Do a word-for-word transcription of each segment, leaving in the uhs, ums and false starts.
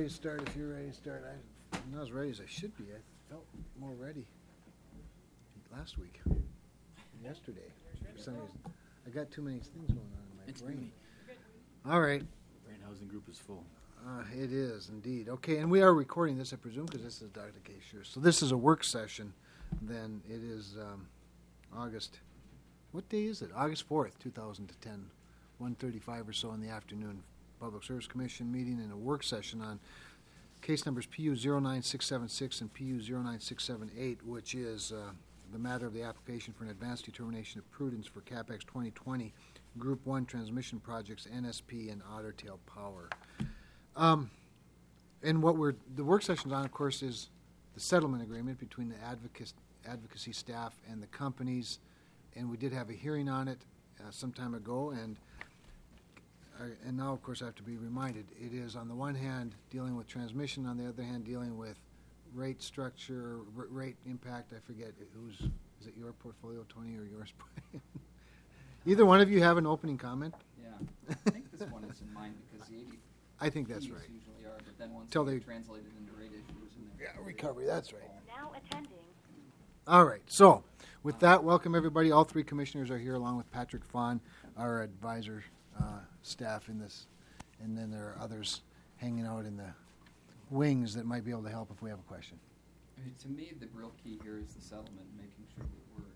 to start if you're ready to start. I, I'm not as ready as I should be. I felt more ready last week, yesterday. For some reason, I got too many things going on in my It's brain. me. All right. The brain housing group is full. Uh, it is indeed. Okay, and we are recording this, I presume, because this is Doctor K. Sure. So this is a work session. Then it is um, August. What day is it? August fourth, two thousand ten, one thirty-five or so in the afternoon. Public Service Commission meeting and a work session on case numbers P U zero nine six seven six and P U zero nine six seven eight, which is uh, the matter of the application for an advanced determination of prudence for CapEx twenty twenty, Group one Transmission Projects, N S P, and Otter Tail Power. Um, and what we're, the work session's on, of course, is the settlement agreement between the advocacy, advocacy staff and the companies, and we did have a hearing on it uh, some time ago, and uh, and now, of course, I have to be reminded, it is on the one hand dealing with transmission, on the other hand dealing with rate structure, r- rate impact. I forget who's, is it your portfolio, Tony, or yours, Brian? Either one of you have an opening comment? Yeah, I think this one is in mine because the eighty I think that's Ps right. usually are, but then once Till they they- get translated into rate issues and then Yeah, recovery, that's right. Now attending. All right. So, with that, welcome everybody. All three commissioners are here, along with Patrick Fawn, our advisor uh, staff in this, and then there are others hanging out in the wings that might be able to help if we have a question. I mean, to me, the real key here is the settlement, making sure that we're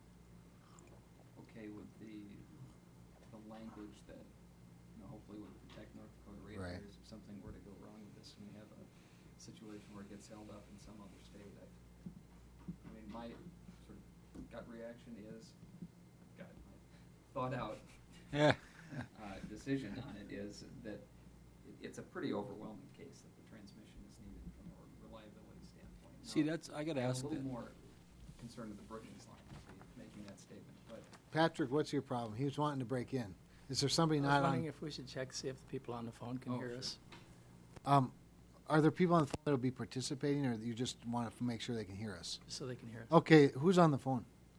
okay with the the language that, you know, hopefully would protect North Dakota Right. ratepayers if something were to go wrong with this and we have a situation where it gets held up in some other state. I, I mean, my sort of gut reaction is, gut, my thought out Yeah. uh, decision on it is that it, it's a pretty overwhelming case that the transmission is needed from a reliability standpoint. See, Now, that's, I gotta I'm ask a little that. more concerned with the Brookings line, actually, making that statement, but Patrick, what's your problem? He was wanting to break in. Is there somebody I was not wondering on? if we should check, see if the people on the phone can Oh, hear sure. us. Um, are there people on the phone that will be participating, or you just want to make sure they can hear us? So they can hear us. Okay, who's on the phone?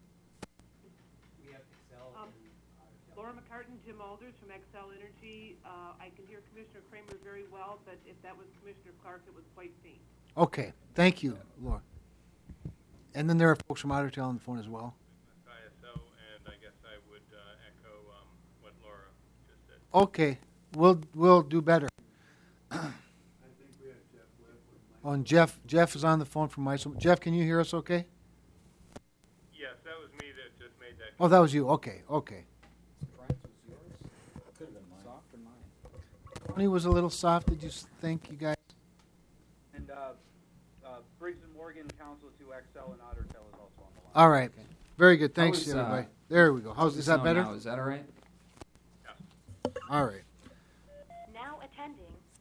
Um, Laura McCartan, Jim Alders from Xcel Energy. Uh, I can hear Commissioner Kramer very well, but if that was Commissioner Clark, it was quite faint. Okay, thank you, Laura. And then there are folks from Otter Tail on the phone as well. I S O, and I guess I would uh, echo um, what Laura just said. Okay, we'll we'll do better. Oh, and Jeff Jeff is on the phone from MISO. Jeff, can you hear us? Okay. Yes, that was me that just made that. Oh, that was you. Okay, okay. Brian's was yours? Could have been mine. Soft or mine? Tony was a little soft. Did you s- think, you guys? And uh, uh, Briggs and Morgan, counsel to Xcel and Otter Tail is also on the line. All right. Okay. Very good. Thanks, How is, uh, everybody. There we go. How's is that Sound better? now, is that all right? All right. Now attending.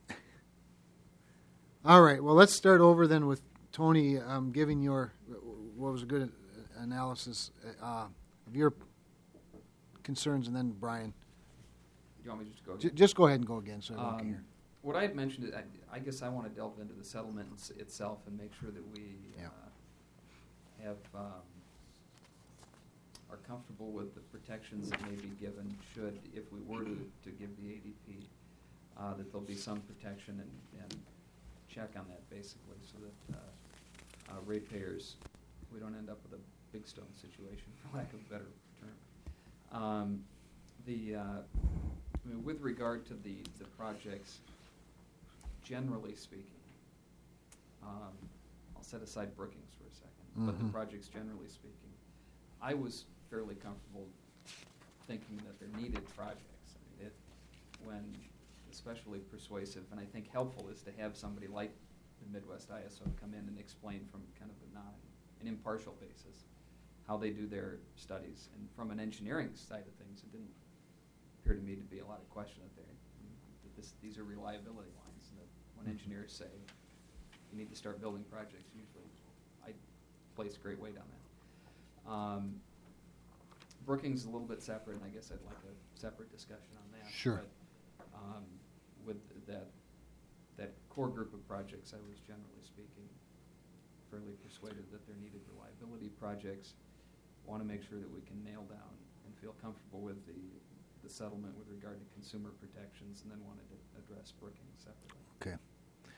All right. Well, let's start over then with Tony um, giving your what was a good uh, analysis uh, of your concerns, and then Brian. Do you want me just to go? J- again? just go ahead and go again, so I don't Um, hear. What I had mentioned, I, I guess I want to delve into the settlement its- itself and make sure that we Yeah. uh, have um, are comfortable with the protections that may be given should, if we were to, to give the A D P, uh, that there'll be some protection and, and check on that basically, so that uh, uh, ratepayers, we don't end up with a big stone situation, for lack of a better term. Um, the uh, I mean, with regard to the, the projects, generally speaking, um, I'll set aside Brookings for a second, but the Mhm. projects generally speaking, I was fairly comfortable thinking that they're needed projects. I mean, it, when especially persuasive and I think helpful is to have somebody like the Midwest I S O come in and explain from kind of a non, an impartial basis how they do their studies. And from an engineering side of things, it didn't appear to me to be a lot of question that there, that this, these are reliability lines, and that when engineers say you need to start building projects, usually I place great weight on that. Um, Brookings is a little bit separate, and I guess I'd like a separate discussion on that. Sure. But, um, with that, that core group of projects, I was generally speaking fairly persuaded that they're needed reliability projects. Want to make sure that we can nail down and feel comfortable with the, the settlement with regard to consumer protections, and then wanted to address Brookings separately. Okay.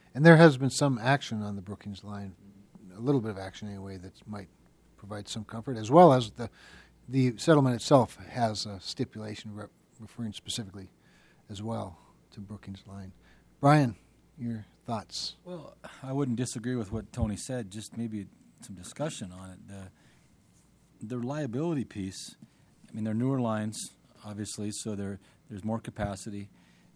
And there has been some action on the Brookings line, a little bit of action anyway, that might provide some comfort, as well as the the settlement itself has a stipulation re- referring specifically as well to Brookings line. Brian, your thoughts? Well, I wouldn't disagree with what Tony said, just maybe some discussion on it. The, the reliability piece, I mean, they're newer lines, obviously, so there there's more capacity.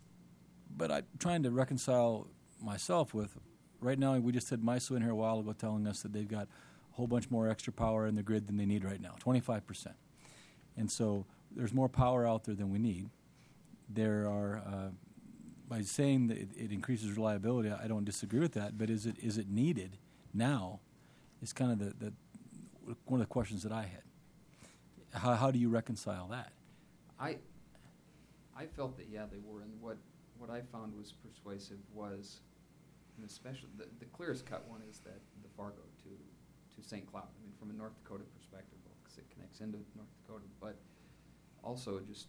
But I'm trying to reconcile myself with, right now, we just had MISO in here a while ago telling us that they've got a whole bunch more extra power in the grid than they need right now, twenty-five percent. And so there's more power out there than we need. There are, uh, by saying that it, it increases reliability, I don't disagree with that, but is it is it needed now is kind of the, the one of the questions that I had. How, how do you reconcile that? I, I felt that, yeah, they were, and what, what I found was persuasive was, and especially, the, the clearest cut one is that the Fargo to, to Saint Cloud. I mean, from a North Dakota perspective, because it connects into North Dakota, but also just,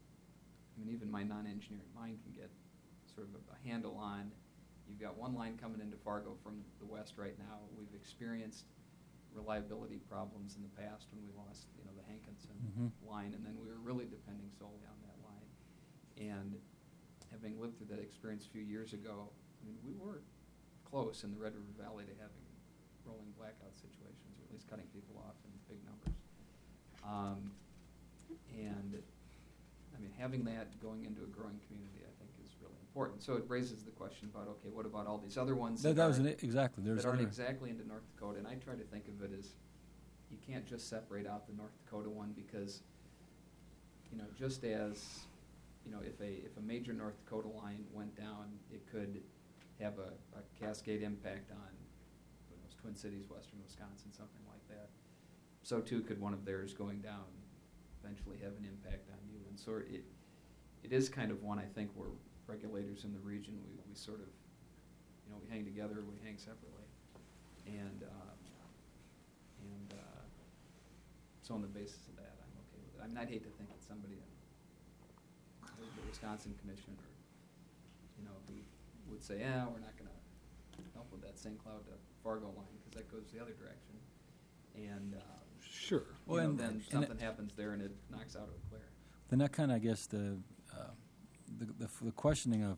I mean, even my non-engineering mind can get sort of a, a handle on, you've got one line coming into Fargo from the west right now. We've experienced reliability problems in the past when we lost, you know, the Hankinson Mhm. line, and then we were really depending solely on that line. And having lived through that experience a few years ago, I mean, we were close in the Red River Valley to having rolling blackout situations, or at least cutting people off in big numbers. Um, and, I mean, having that going into a growing community, I think, is really important. So it raises the question about, okay, what about all these other ones That, that, that was are, an, exactly. There's that aren't other- exactly into North Dakota? And I try to think of it as, you can't just separate out the North Dakota one, because, you know, just as, you know, if a if a major North Dakota line went down, it could have a, a cascade impact on, who knows, Twin Cities, western Wisconsin, something like that. So too could one of theirs going down eventually have an impact on you. And so it it is kind of one, I think, where regulators in the region, we, we sort of, you know, we hang together, we hang separately. And um, and uh, so on the basis of that, I'm okay with it. I mean, I'd hate to think that somebody in the Wisconsin Commission, or, you know, who would say, yeah, we're not going to help with that Saint Cloud to Fargo line, because that goes the other direction. And, uh, Sure. you Well, know, and- then and something it- happens there and it knocks out a clear. Then that kind of, I guess, the, uh, the, the the questioning of,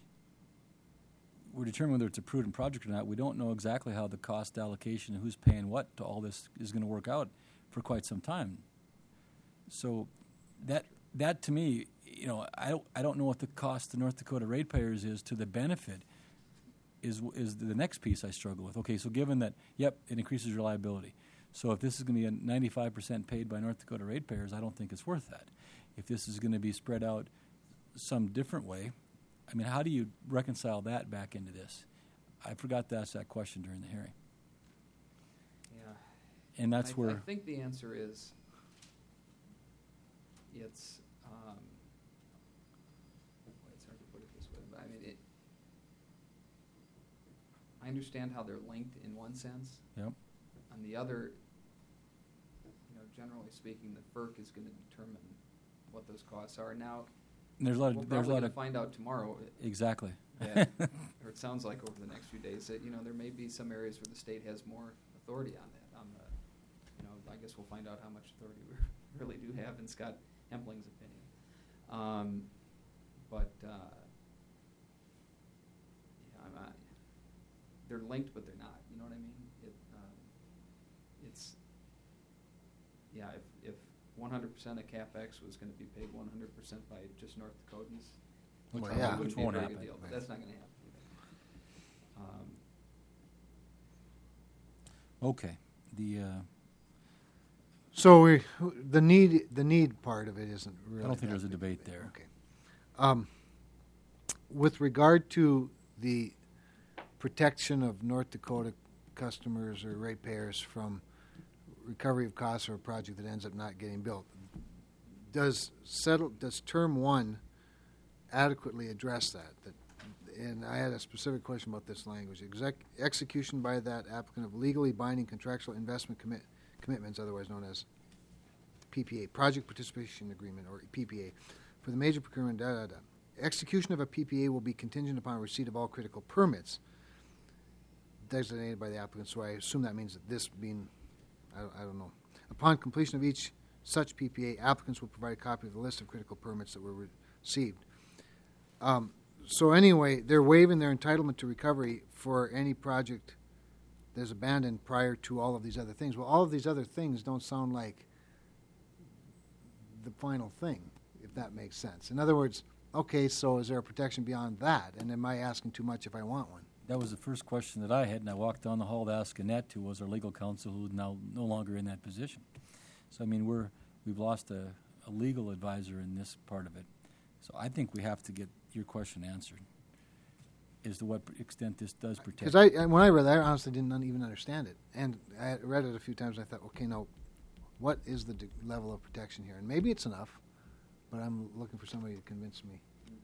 we're determining whether it's a prudent project or not. We don't know exactly how the cost allocation and who's paying what to all this is going to work out for quite some time. So that that to me, you know, I don't I don't know what the cost to North Dakota ratepayers is to the benefit. Is is the next piece I struggle with. Okay, so given that, yep, it increases reliability. So if this is going to be a ninety-five percent paid by North Dakota ratepayers, I don't think it's worth that. If this is going to be spread out some different way, I mean, how do you reconcile that back into this? I forgot to ask that question during the hearing. Yeah. And that's I, where... I think the answer is, it's, um, boy, it's hard to put it this way, but I mean, it, I understand how they're linked in one sense. Yep. On the other, you know, generally speaking, the F E R C is going to determine what those costs are. Now, And there's a lot of... we're there's a probably lot going of to find out tomorrow exactly. that, or it sounds like over the next few days, that, you know, there may be some areas where the state has more authority on that. On the, you know, I guess we'll find out how much authority we really do have in Scott Hempling's opinion. Um, but, uh, yeah, I'm not, they're linked, but they're not. You know what I mean? It, um, it's, yeah, if, if one hundred percent of CapEx was going to be paid one hundred percent by just North Dakotans, Which Well, probably yeah. wouldn't which be a won't very happen. good deal, but Right. that's not going to happen either. Um, Okay. The... Uh, So we, the need, the need part of it isn't really. I don't think that there's a big debate there. Okay. Um, with regard to the protection of North Dakota customers or ratepayers from recovery of costs or a project that ends up not getting built, does settle does term one adequately address that? That, and I had a specific question about this language: Exec, execution by that applicant of legally binding contractual investment commit. commitments, otherwise known as P P A, Project Participation Agreement, or P P A, for the major procurement, da, da, da. Execution of a P P A will be contingent upon receipt of all critical permits. designated by the applicant, so I assume that means that this being, I don't, I don't know. Upon completion of each such P P A, applicants will provide a copy of the list of critical permits that were received. Um, so anyway, they're waiving their entitlement to recovery for any project that's abandoned prior to all of these other things. Well, all of these other things don't sound like the final thing, if that makes sense. In other words, okay, so is there a protection beyond that? And am I asking too much if I want one? That was the first question that I had, and I walked down the hall to ask Annette, who was our legal counsel, who's now no longer in that position. So, I mean, we're, we've lost a, a legal advisor in this part of it. So I think we have to get your question answered, as to what extent this does protect. Because I, I, when I read that, I honestly didn't un- even understand it. And I had read it a few times, and I thought, okay, now, what is the d- level of protection here? And maybe it's enough, but I'm looking for somebody to convince me.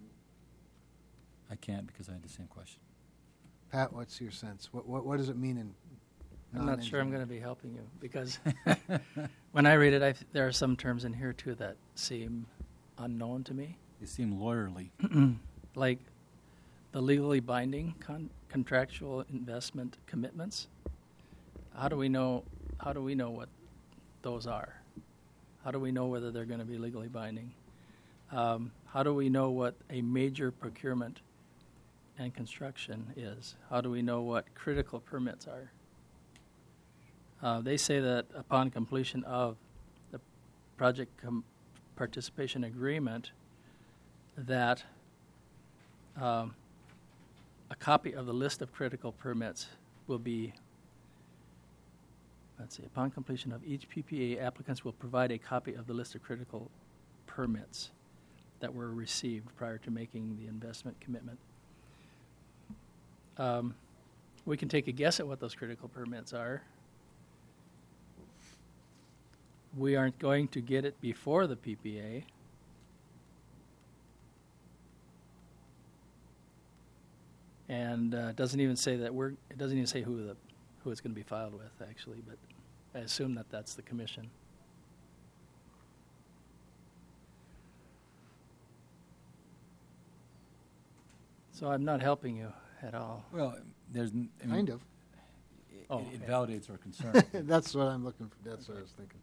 I can't because I had the same question. Pat, what's your sense? What what, what does it mean in I'm not sure I'm going non-engineering? to be helping you, because when I read it, I th- there are some terms in here, too, that seem unknown to me. They seem lawyerly. Like the legally binding con- contractual investment commitments. How do we know, how do we know what those are? How do we know whether they're going to be legally binding? Um, how do we know what a major procurement and construction is? How do we know what critical permits are? Uh, they say that upon completion of the project com- participation agreement, that um, a copy of the list of critical permits will be, let's see, upon completion of each P P A, applicants will provide a copy of the list of critical permits that were received prior to making the investment commitment. Um, we can take a guess at what those critical permits are. We aren't going to get it before the P P A. And uh, it doesn't even say that we're. It doesn't even say who the who it's going to be filed with, actually. But I assume that that's the commission. So I'm not helping you at all. Well, there's n- I mean, Kind of. It, Oh, it okay. validates our concern. That's what I'm looking for. That's what I was thinking.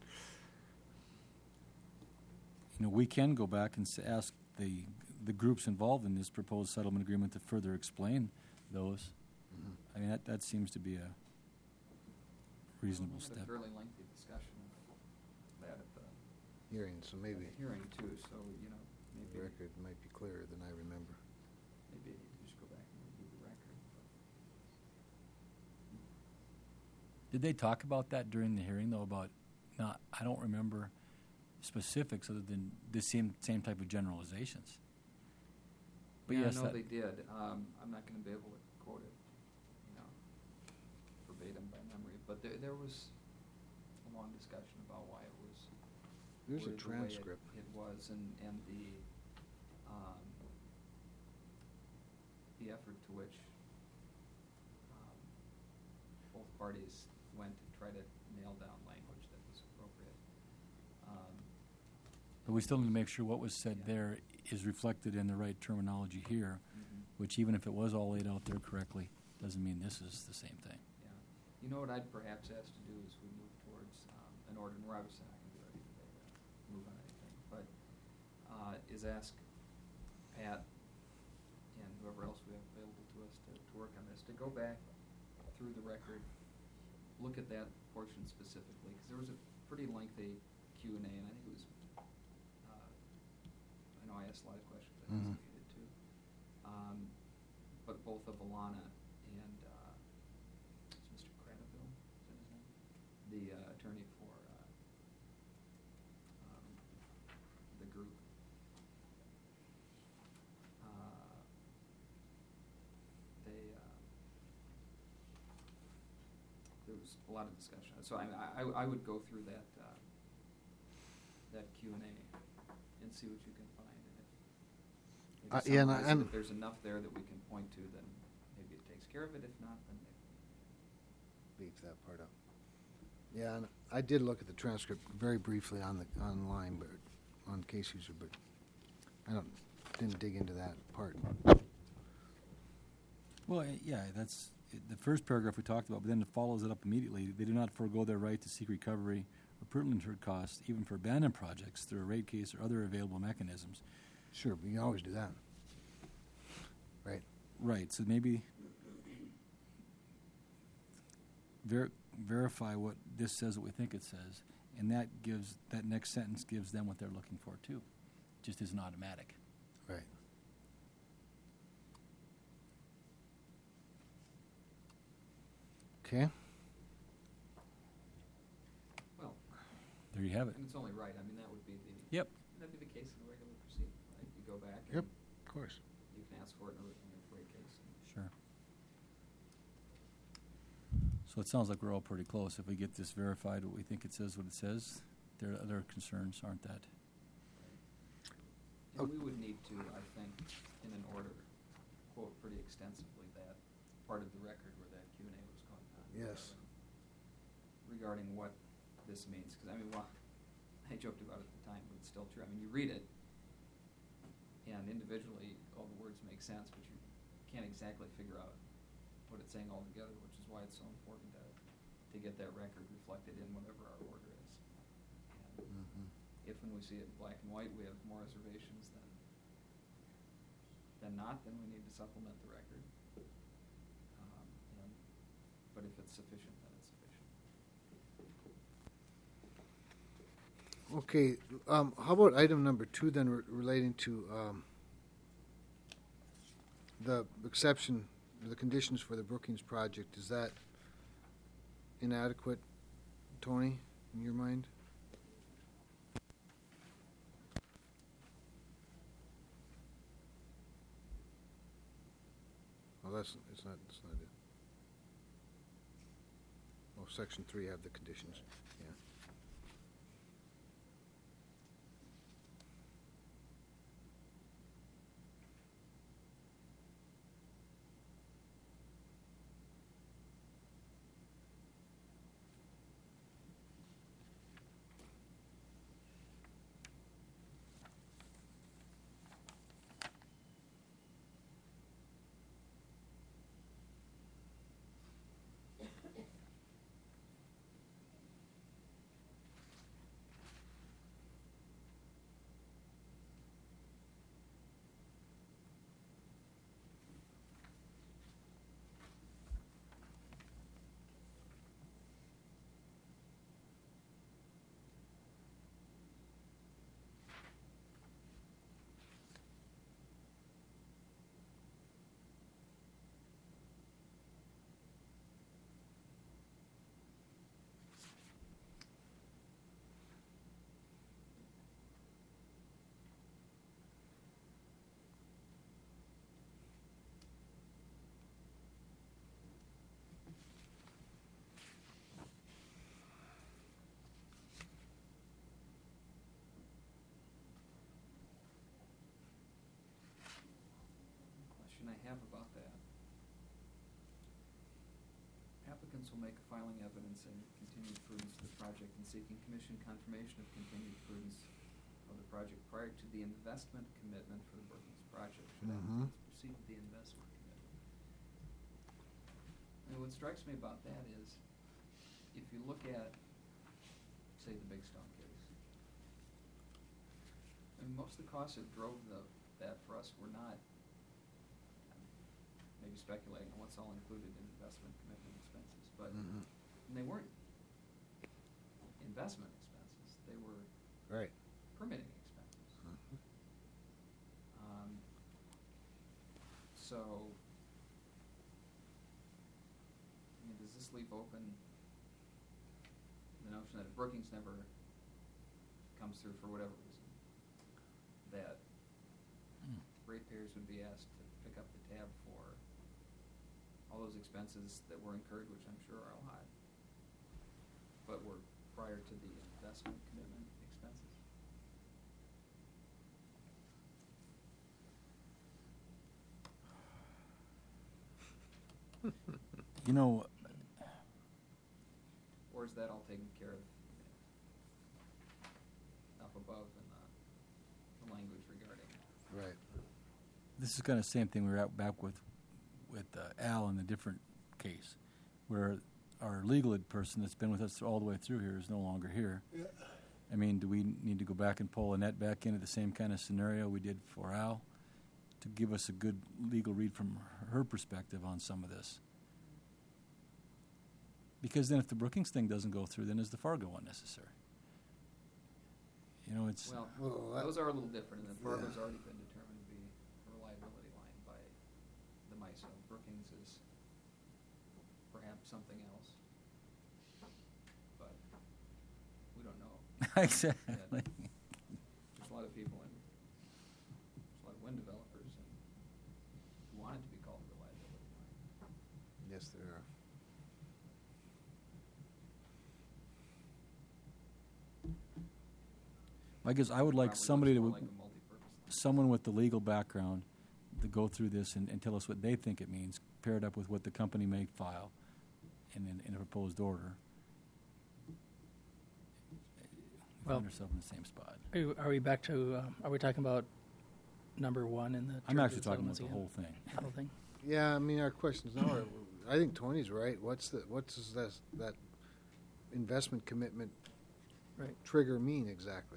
You know, we can go back and s- ask the the groups involved in this proposed settlement agreement to further explain those. Mhm. I mean, that, that seems to be a reasonable We had step. a fairly lengthy discussion of that at the Hearing, so at maybe the hearing too, so, you know, the maybe, record might be clearer than I remember. maybe you just go back and review the record. Did they talk about that during the hearing, though, about, not, I don't remember specifics other than the same, same type of generalizations. But Yeah, yes, no, that- they did. Um, I'm not gonna be able to quote it, you know, verbatim by memory, but there, there was a long discussion about why it was There's a worded the way it- transcript. It was, and, and the, um, the effort to which, um, both parties went to try to nail down language that was appropriate. Um, But we still need to make sure what was said Yeah. there is reflected in the right terminology here, mhm. which even if it was all laid out there correctly, doesn't mean this is the same thing. Yeah. You know what I'd perhaps ask to do is we move towards, um, an order, and we're obviously not gonna be ready today to move on anything, but, uh, is ask Pat and whoever else we have available to us to, to work on this, to go back through the record, look at that portion specifically, because there was a pretty lengthy Q and A, and I think it was, uh, I know I asked a lot of questions, I think Mhm. you did too. Um, but both of Alana and, uh, is Mister Cradaville, is that his name? The, uh, attorney for, uh, um, the group. Uh, they, uh, there was a lot of discussion, so I, I, I would go through that, uh, that Q and A and see what you can find, and if, Uh, maybe yeah, and I- summarize it. and- If there's enough there that we can point to, then maybe it takes care of it, if not, then maybe. Leave that part out. Yeah, and I did look at the transcript very briefly on the, online, but, on case user, but I don't, didn't dig into that part. Well, eh, yeah, that's, it- the first paragraph we talked about, but then it follows it up immediately. They do not forego their right to seek recovery of pertinent incurred costs, even for abandoned projects, through a rate case or other available mechanisms. Sure, but you can always do that. Right. Right, so maybe ver- verify what this says, what we think it says, and that gives, that next sentence gives them what they're looking for too. Just isn't automatic. Right. Okay. Well, There you have it. and it's only right, I mean, that would be the. Yep. That'd be the case in a regular proceeding, right? You go back. Yep. and Of course. You can ask for it in a, in a rate case. Sure. So it sounds like we're all pretty close. If we get this verified, what we think it says, what it says, there are other concerns, aren't that? And we would need to, I think, in an order, quote pretty extensively that part of the record where that Q and A was going on. Yes. Regarding what this means, because I mean, well, I joked about it at the time, but it's still true. I mean, you read it, and individually, all the words make sense, but you can't exactly figure out what it's saying altogether, which is why it's so important to, to get that record reflected in whatever our order is. And Mm-hmm. if when we see it in black and white, we have more reservations than, than not, then we need to supplement the record. Um, and, but if it's sufficient, then it's sufficient. Okay, um, how about item number two then, re- relating to um, the exception, the conditions for the Brookings project? Is that inadequate, Tony, in your mind? Well, that's, it's not, it's not it. Oh, section three have the conditions, yeah. Question I have about that. Applicants will make a filing evidence and continued prudence of the project in seeking commission confirmation of continued prudence of the project prior to the investment commitment for the Brookings project. Should Mhm. applicants proceed with the investment commitment? I mean, what strikes me about that is, if you look at, say, the Big Stone case, I mean, most of the costs that drove the, that for us were not, maybe speculating on what's all included in investment commitment expenses, but Mhm. and they weren't investment expenses, they were Right. permitting expenses. Mhm. Um, so, I mean, does this leave open the notion that if Brookings never comes through for whatever reason, that ratepayers would be asked to pick up the tab for all those expenses that were incurred, which I'm sure are a lot, but were prior to the investment commitment expenses? You know, Or is that all taken care of up above in the, the language regarding? Right. this is kind of the same thing we were at back with, with uh, Al and the different case, where our legal person that's been with us all the way through here is no longer here. I mean, do we need to go back and pull Annette back into the same kind of scenario we did for Al to give us a good legal read from her perspective on some of this? Because then if the Brookings thing doesn't go through, then is the Fargo one necessary? You know, it's... Well, Well, that- those are a little different, and then Fargo's Yeah. already been determined to be a reliability line by the MISO. Brookings is perhaps something else, but we don't know. exactly. There's a lot of people in, there's a lot of wind developers and who want it to be called a reliability line. Yes, there are. I guess I would like Probably somebody looks to, more like a multi-purpose line. someone with the legal background to go through this and, and tell us what they think it means, pair it up with what the company may file in, in, in a proposed order. We Well- find ourselves in the same spot. Are, you, are we back to? Uh, are we talking about number one in the? I'm terms actually of talking about settlements the again? whole thing. The whole thing. Yeah, I mean, our questions now are, I think Tony's right. What's the, what's does that, that investment commitment Right. trigger mean exactly?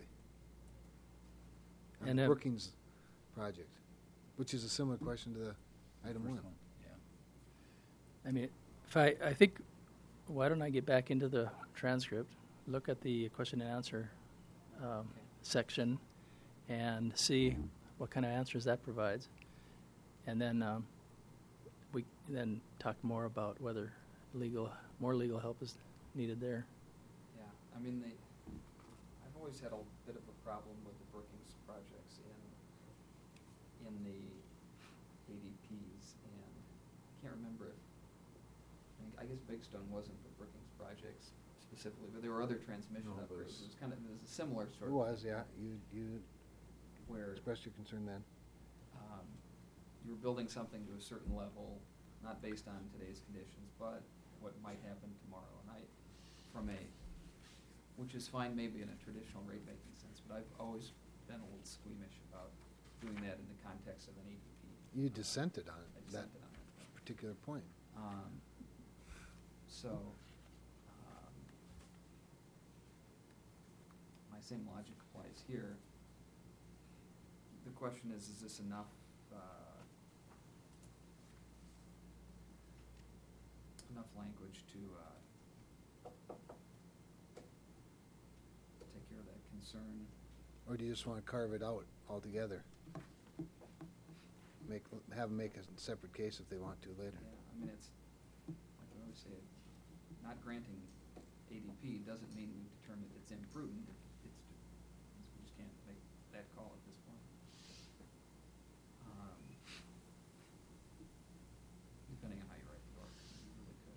On And, the uh, Brookings project, which is a similar question to the item First one. Yeah. I mean, if I, I think, why don't I get back into the transcript, look at the question and answer um, section, and see what kind of answers that provides, and then um, we then talk more about whether legal, more legal help is needed there. Yeah, I mean, they, I've always had a bit of a problem with the Brookings projects in, in the A D Ps, and I can't remember if, I think, I guess Big Stone wasn't the Brookings projects specifically, but there were other transmission No, but upgrades. it's- It was kind of, it was a similar It sort of. was, yeah. You, you Where, expressed your concern then. um, you were building something to a certain level, not based on today's conditions, but what might happen tomorrow. And I, from a, which is fine maybe in a traditional rate-making sense, but I've always been a little squeamish about doing that in the context of an A D P. You dissented on I it, that dissented on it. particular point. Um, so, um, my same logic applies here. The question is, is this enough, uh, enough language to, uh, take care of that concern? Or do you just want to carve it out altogether? Make, have them make a separate case if they want to later. Yeah, I mean, it's, like I always say, not granting A D P doesn't mean we've determined it's imprudent. It's, it's, we just can't make that call at this point. Um, Depending on how you write the ordinance, you really could.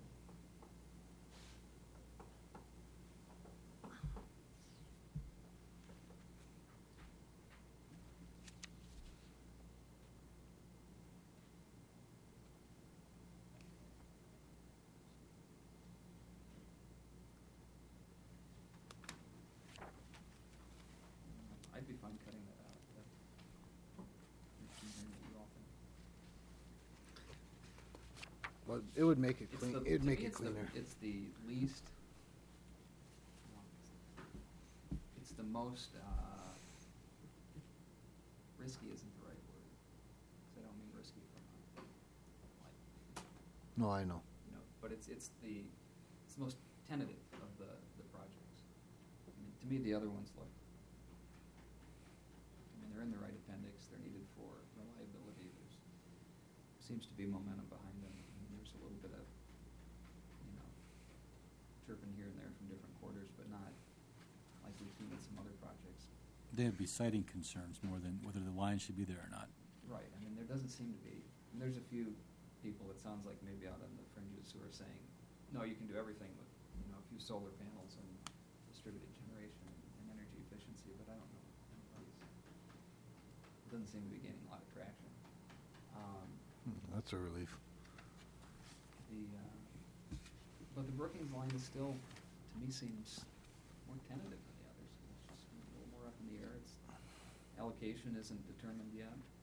I'd be fine cutting that out, but it's something that you all think. Well, it would make it It's clean, the- it'd to make me, it it's the- cleaner. It's the least, well, it's the most, uh, risky isn't the right word, 'cause I don't mean risky from a, like, No, I know. you know, but it's, it's the, it's the most tentative of the, the projects. I mean, to me, the other ones look, I mean, they're in the right appendix, they're needed for reliability, there's, seems to be momentum behind them, and there's a little bit of, you know, chirping here and there from different quarters, but not like we've seen in some other projects. They'd be citing concerns more than whether the line should be there or not. Right, I mean, there doesn't seem to be, and there's a few people, it sounds like maybe out on the fringes who are saying, no, you can do everything with, you know, a few solar panels and distributed generation and energy efficiency, but I don't know. Anybody's- It doesn't seem to be gaining a lot of traction. Um, Hmm, That's a relief. The, uh, but the Brookings line is still, to me, seems more tentative than the others. It's just a little more up in the air. Its allocation isn't determined yet. Um,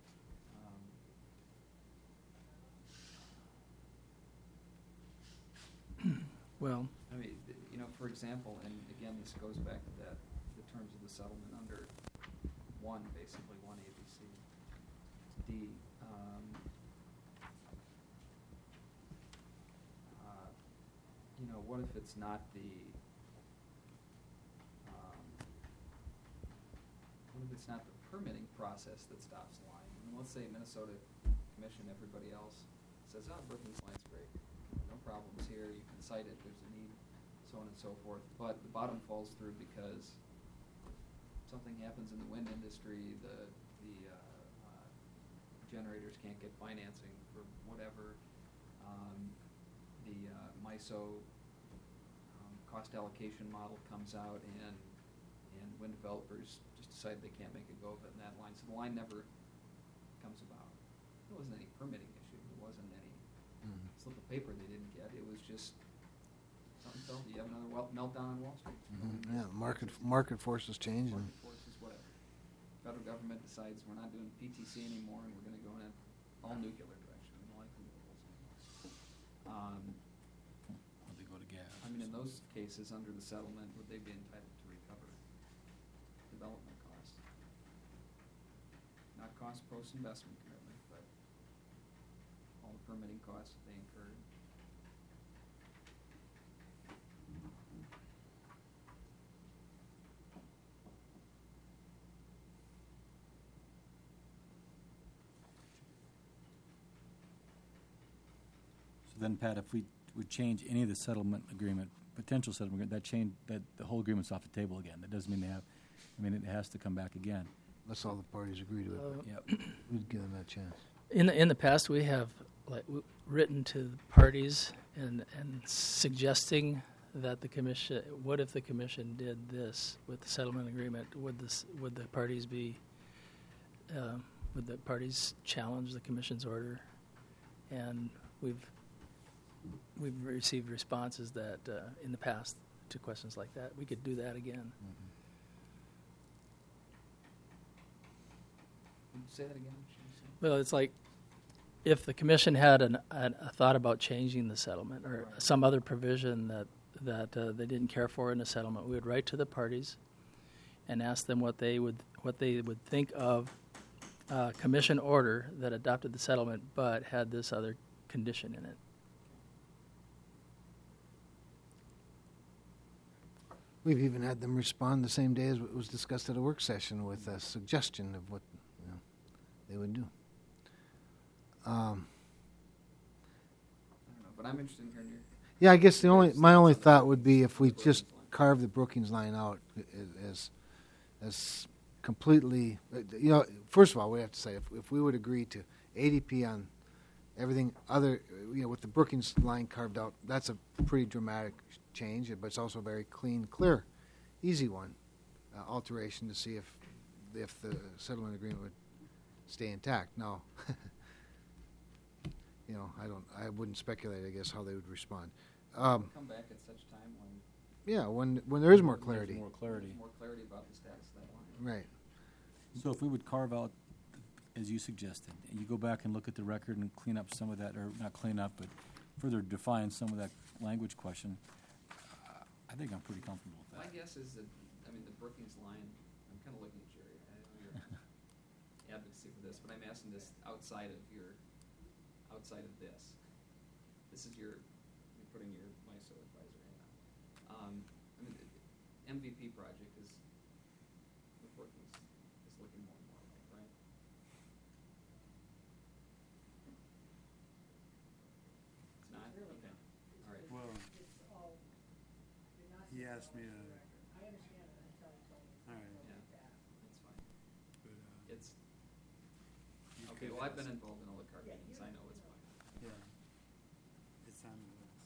Well, I mean, th- you know, for example, and again, this goes back to that, the terms of the settlement under one, basically, one A B C. D, um, uh, you know, what if it's not the, um, what if it's not the permitting process that stops the line? I mean, let's say Minnesota Commission, everybody else says, oh, Brookings Line's great, no problems here, you can cite it, there's a need, so on and so forth, but the bottom falls through because something happens in the wind industry, the, the, uh, uh, generators can't get financing for whatever, um, the, uh, MISO, um, cost allocation model comes out and, and wind developers just decide they can't make a go of it in that line, so the line never comes about. There wasn't any permitting issue, there wasn't any Mhm. slip of paper they didn't get, it was just something fell, you have another wel- meltdown on Wall Street. Mhm. Yeah, market, market forces change and, Market forces, whatever. Federal government decides we're not doing P T C anymore and we're gonna go in a all nuclear direction, we don't like renewables anymore. Um, Or they go to gas. I mean, in those cases, under the settlement, would they be entitled to recover development costs? Not cost post-investment commitment, but all the permitting costs that they incurred. So then, Pat, if we would change any of the settlement agreement, potential settlement agreement, that change, that the whole agreement's off the table again. That doesn't mean they have, I mean, it has to come back again. unless all the parties agree to it. Uh, Yep. We'd give them that chance. in the in the past, we have like w- written to the parties and and suggesting that the commission. What if the commission did this with the settlement agreement? Would this would the parties be? Uh, would the parties challenge the commission's order? And we've we've received responses that uh, in the past to questions like that. We could do that again. Would you say that again? Well, it's like if the commission had an, an, a thought about changing the settlement or Right. some other provision that that uh, they didn't care for in the settlement, we would write to the parties and ask them what they would what they would think of a commission order that adopted the settlement but had this other condition in it. We've even had them respond the same day as it was discussed at a work session with a suggestion of what, you know, they would do. Um, I don't know, but I'm interested in hearing your. yeah, I guess the only my only thought would be if we just carve the Brookings line out as as completely, you know. First of all, we have to say if if we would agree to A D P on everything other, you know, with the Brookings line carved out, that's a pretty dramatic change, but it's also a very clean, clear, easy one, uh, alteration to see if if the settlement agreement would stay intact. Now, you know, I don't, I wouldn't speculate, I guess, how they would respond. Um, Come back at such time when. yeah, when when there is more There's clarity, More clarity. There's more clarity about the status of that line. right? So if we would carve out, as you suggested, and you go back and look at the record and clean up some of that, or not clean up, but further define some of that language question, uh, I think I'm pretty comfortable with My that. guess is that, I mean, the Brookings line, I'm kind of looking at Jerry, I know your advocacy for this, but I'm asking this outside of your, outside of this. This is your, you're putting your MISO advisor in on. Um, I mean, the M V P project is, with Brookings, is looking more and more like, right? It's not? Okay, all right. Well, he asked me to. I understand it, I'm sorry, All right, Yeah, that's fine. but, uh, It's, you okay, could well, I've been ask- involved in all the car meetings, I know it's fine. Yeah, it's on the list.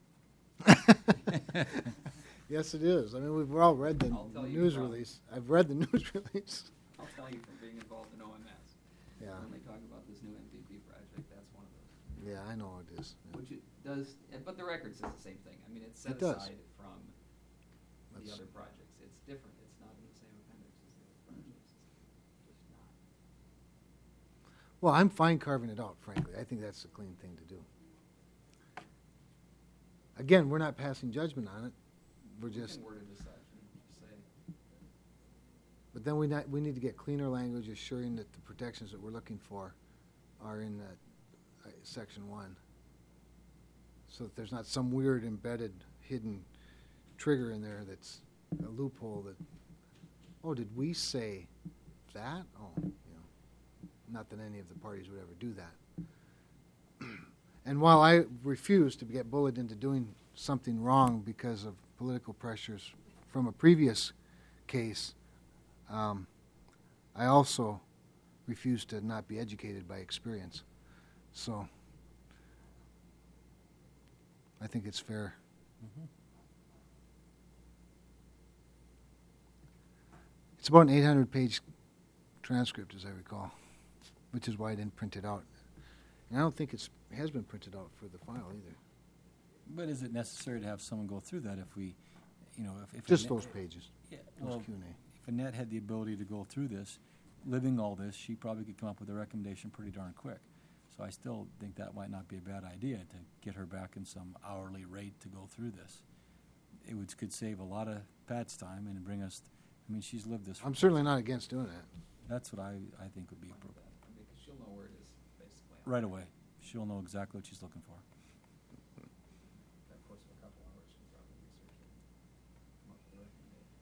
Yes, it is. I mean, we've all read the I'll tell you news from- release. I've read the news release. I'll tell you from being involved in O M S. Yeah, When they talk about this new M V P project, that's one of those. yeah, I know it is. Yeah. Which it does, eh, but the record says the same thing. I mean, it's set It does. aside from the That's- other projects. It's different. It's not in the same appendix as the other projects. It's just not. Well, I'm fine carving it out, frankly. I think that's the clean thing to do. I again, we're not passing judgment on it. We're We just, can word a decision, just say, but then we not, we need to get cleaner language assuring that the protections that we're looking for are in that uh, section one. So that there's not some weird embedded hidden trigger in there that's a loophole that, oh, did we say that? Oh, you know, not that any of the parties would ever do that. And while I refuse to get bullied into doing something wrong because of political pressures from a previous case, um, I also refuse to not be educated by experience. So I think it's fair. Mhm. It's about an eight hundred page transcript, as I recall, which is why I didn't print it out. And I don't think it's, it has been printed out for the file either. But is it necessary to have someone go through that if we, you know, if, if Just Annette- those pages, Yeah, those well, Q and A. if Annette had the ability to go through this, living all this, she probably could come up with a recommendation pretty darn quick. So I still think that might not be a bad idea to get her back in some hourly rate to go through this. It would, could save a lot of Pat's time and bring us, I mean, she's lived this. I'm certainly not against doing that. That's what I, I think would be fine with appropriate. that, because she'll know where it is, basically. Right away. She'll know exactly what she's looking for. Of course, of a couple hours, she'll probably research it, come up with a recommendation.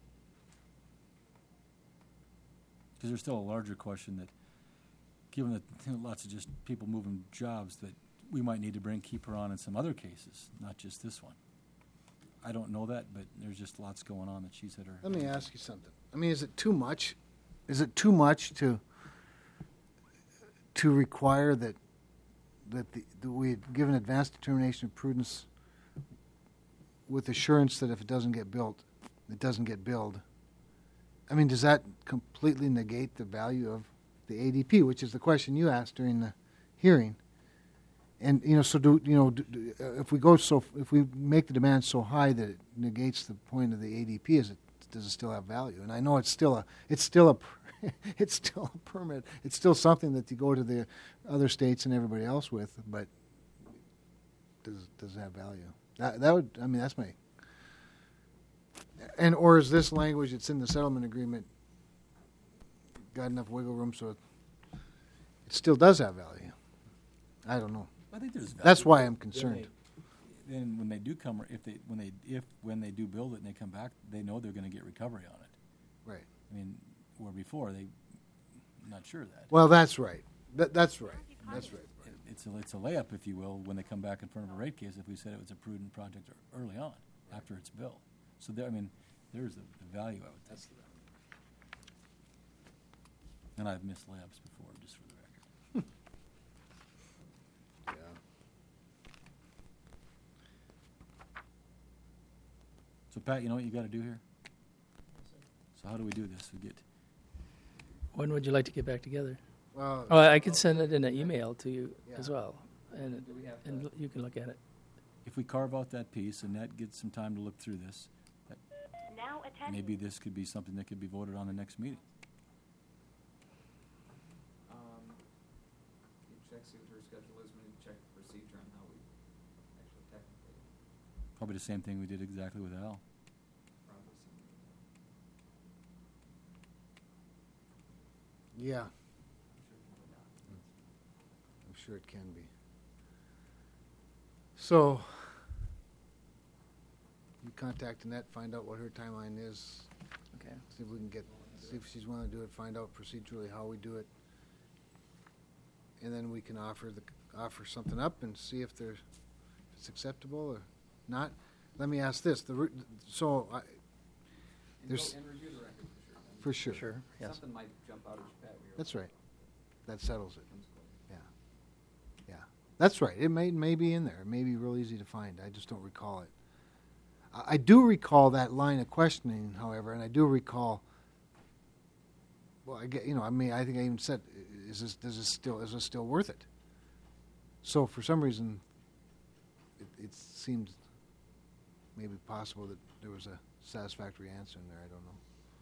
Because there's still a larger question that, given that you know, lots of just people moving jobs, that we might need to bring, keep her on in some other cases, not just this one. I don't know that, but there's just lots going on that she's hit her. Let me ask you something. I mean, is it too much? Is it too much to to require that that, the, that we give an advanced determination of prudence with assurance that if it doesn't get built, it doesn't get billed? I mean, does that completely negate the value of the A D P, which is the question you asked during the hearing? And you know, so do you know? Do, do, uh, if we go so, if we make the demand so high that it negates the point of the A D P, is it does it still have value? And I know it's still a, it's still a, it's still a permit. It's still something that you go to the other states and everybody else with. But does does it have value? That that would, I mean, that's my. And or is this language that's in the settlement agreement got enough wiggle room so it, it still does have value? I don't know. I think there's value. That's why I'm Then concerned. they- Then when they do come, if they, when they, if, when they do build it and they come back, they know they're gonna get recovery on it. Right. I mean, where before, they, not sure of that. Well, that's right. That, that's right. That's right. It- It's a, it's a layup, if you will, when they come back in front of a rate case, if we said it was a prudent project ear- early on, after it's built. So there, I mean, there's the, the value, I would think. And I've missed layups before, just for the record. Yeah. So Pat, you know what you gotta do here? So how do we do this? We get, When would you like to get back together? Well, Oh, I could send it in an email to you as Yeah. well, and Do we have and to, l- you can look at it. if we carve out that piece and that gets some time to look through this, that Now attending. maybe this could be something that could be voted on the next meeting. um, you check, see what her schedule is, maybe check the procedure on how we actually technically Probably the same thing we did exactly with Al. probably send it. yeah, I'm sure it can be done. I'm sure it can be. So, you contact Annette, find out what her timeline is, Okay. see if we can get, see if she's willing to do it, find out procedurally how we do it. And then we can offer the, offer something up and see if there's, if it's acceptable or not. Let me ask this, the, re- so I, And There's- go and review the record for sure. I mean, for sure. Sure. Yes. Something might jump out as Pat. we were- That's right. That settles it. Comes close. Yeah, yeah, that's right. It may may be in there. It may be real easy to find. I just don't recall it. I, I do recall that line of questioning, however, and I do recall. Well, I get you know. I mean, I think I even said, "Is this does this still is this still worth it?" So for some reason, it, it seemed maybe possible that there was a satisfactory answer in there. I don't know.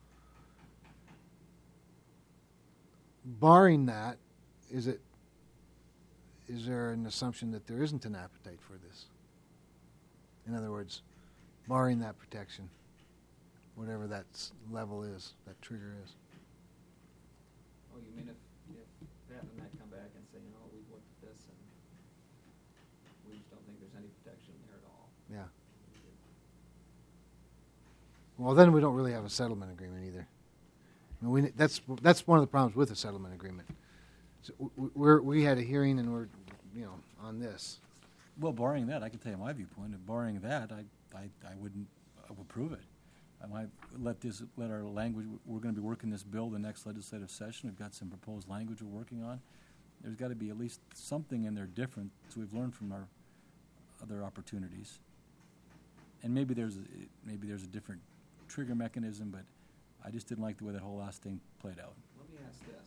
Barring that, is it? Is there an assumption that there isn't an appetite for this? In other words, barring that protection, whatever that s- level is, that trigger is. Oh, you mean if, if Pat and I come back and say, you know, we've looked at this and we just don't think there's any protection there at all. Yeah. Well, then we don't really have a settlement agreement either. I mean, we, that's that's one of the problems with a settlement agreement. So w- w- we're, we had a hearing and we're, you know, on this. Well, barring that, I can tell you my viewpoint. If barring that, I, I, I wouldn't I would approve it. I might let this let our language. We're going to be working this bill the next legislative session. We've got some proposed language we're working on. There's got to be at least something in there different, so we've learned from our other opportunities. And maybe there's a, maybe there's a different trigger mechanism, but I just didn't like the way that whole last thing played out. Let me ask this.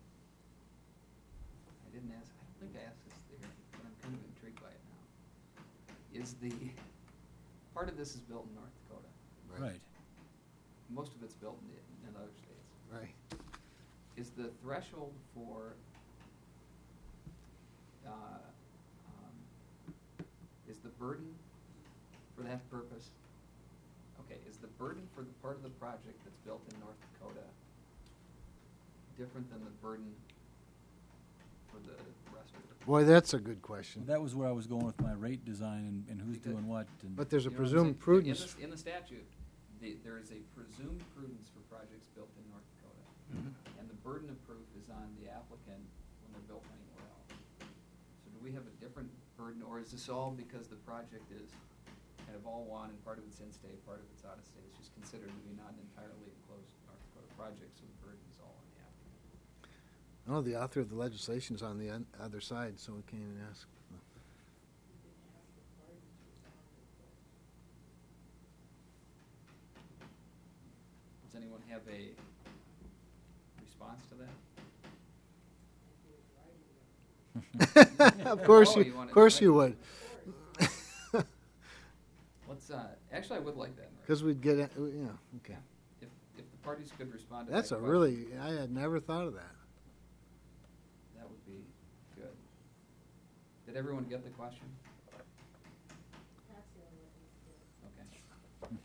I didn't ask, I don't think I asked this there, but I'm kind of intrigued by it now. Is the, part of this is built in North Dakota. Right. Most of it's built in, in other states. Right. Is the threshold for, uh, um, is the burden for that purpose, okay, is the burden for the part of the project that's built in North Dakota different than the burden for the rest of it? Boy, that's a good question. That was where I was going with my rate design and, and who's Because- doing what. And But there's a You know what I'm presumed saying? prudence. In the, in the statute, the, there is a presumed prudence for projects built in North Dakota. Mhm. And the burden of proof is on the applicant when they're built anywhere else. So do we have a different burden, or is this all because the project is kind of all one and part of it's in-state, part of it's out-of-state? It's just considered to be not an entirely enclosed North Dakota project, so the burden is all on the applicant. Oh, the author of the legislation is on the un- other side, so we can't even ask. Does anyone have a response to that? Of course Oh, you, you want of it course you right? would. Let's, uh, actually, I would like that. Murray. Because we'd get, it, you know, okay. If, if the parties could respond to That's that a question, really, I had never thought of that. that would be good. Did everyone get the question? That's the only way to do it. Okay.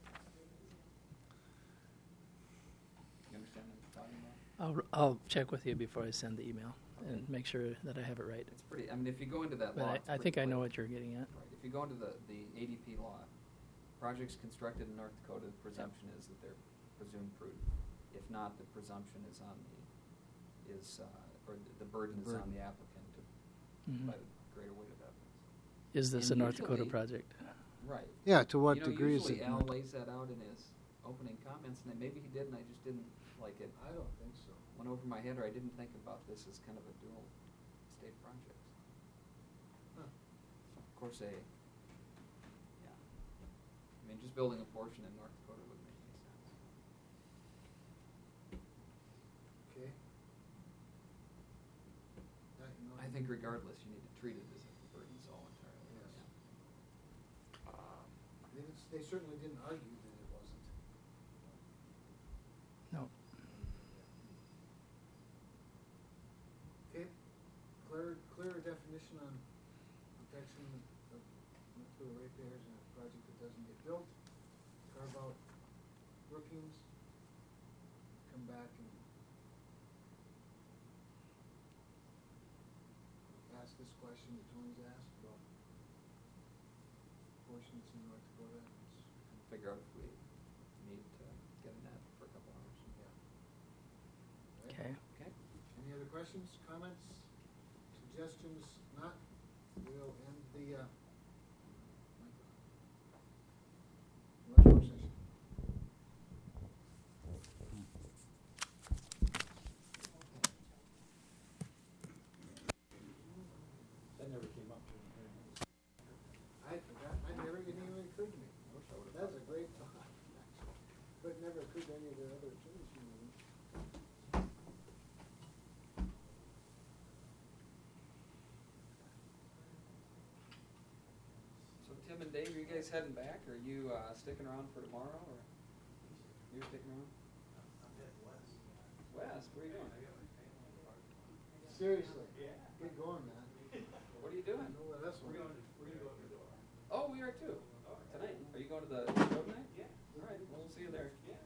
You understand what I'm talking about? I'll, I'll check with you before I send the email and make sure that I have it right. It's pretty, I mean, if you go into that law, But it's I, I pretty think I know clear. what you're getting at. Right, if you go into the, the A D P law, projects constructed in North Dakota, the presumption is that they're presumed prudent. If not, the presumption is on the, is, uh, or the- the burden is on Burden. the applicant to, Mhm. by the greater weight of evidence. Is this a And North Dakota usually- project? Right. Yeah, to what You know, degree is usually it? Al lays that out in his opening comments, and then maybe he did, and I just didn't like it. I don't think so. Went over my head, or I didn't think about this as kind of a dual state project. Of course, a, yeah. I mean, just building a portion in North Dakota wouldn't make any sense. Okay. I think regardless, you need to treat it as if the burden's all entirely on Yes. the applicant. They certainly didn't argue that it wasn't. No. Okay, clear, clearer definition on protection of nuclear ratepayers in a project that doesn't get built. Carve out Brookings. Come back and ask this question that Tony's asked about portions in North Dakota. It's- Figure out if we need to get in that for a couple hours. Yeah. Okay. Okay? Any other questions, comments, suggestions? Not, we'll end the, uh, work session. That never came up. I forgot, I never, it never occurred to me. That's a great thought, actually. But it never occurred to any of the other attorneys in the room. So Tim and Dave, are you guys heading back, or are you uh, sticking around for tomorrow, or you're sticking around? West, what are you doing? Seriously, get going, man. What are you doing? I know where that's one. Oh, we are too. go to the show tonight? Yeah. All right, well, we'll see you there. Yeah.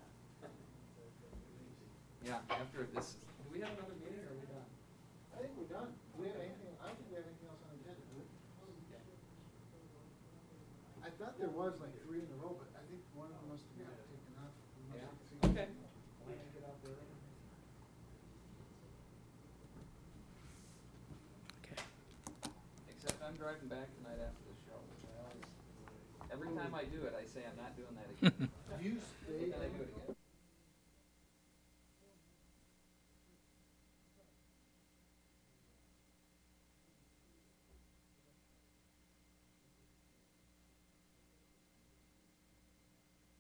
Yeah, after this, do we have another meeting or are we done? I think we're done. Do we have anything, I don't think we have anything else on the agenda, do we? I thought there was like three in a row, but I think one of them must have got taken off. We must Yeah. have figured- Okay. We'll make it up there. Okay. Except I'm driving back tonight after the show, which I always, every time I do it, I say I'm not doing that again. Do you stay? Then I do it again.